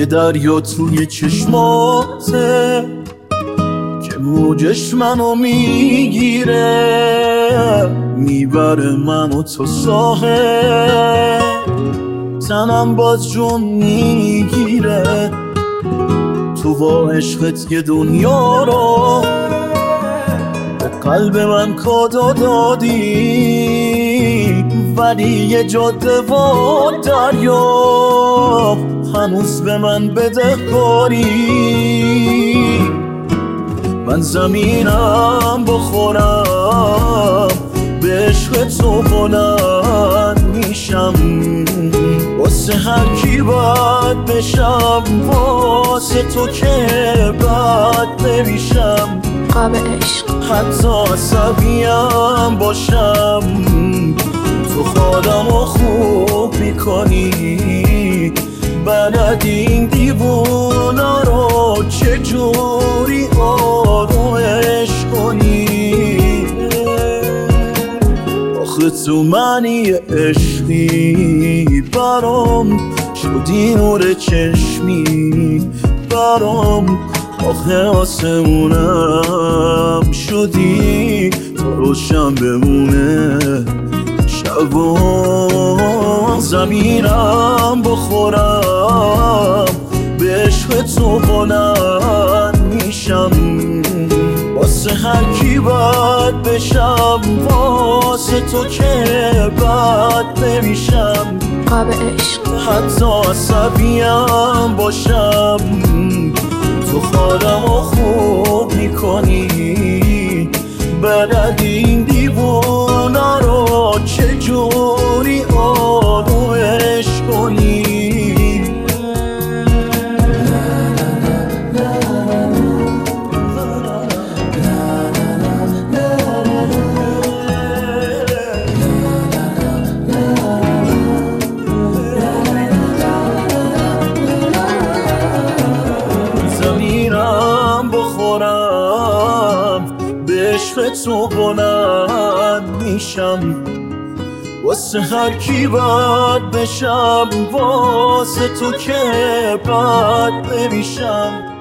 یه دریا توی چشماته که موجش منو میگیره، میبره منو تو ساحل، تنم باز جون میگیره. تو با عشقت یه دنیا رو به قلب من کادو دادی، ولی یه جاده و دریا هنوز به من بدهکاری. من زمینم بخورم، به عشق تو بلند میشم، واسه هر کی باید بشم، واسه تو که باید نمیشم. قاب عشق حتی عصبیم باشم، تو خودمو خوب میکنی، بلد این دیوونا رو چجوری آرومش کنی. آخه تو منی عشقی برام، شدی نور چشمی برام، آخه آسمونم شدی تا روشن بمونه شبا. زمینم بخورم، به عشق تو بلند میشم، واسه هر کی باید بشم، واسه تو که باید نمیشم. قاب عشق حتی عصبیم باشم، تو خودمو خوب میکنی، بلد این دیوونا رو چجوری آرومش کنی. به عشق تو بلند میشم، واسه هر کی باید بشم، واسه تو که باید نمیشم.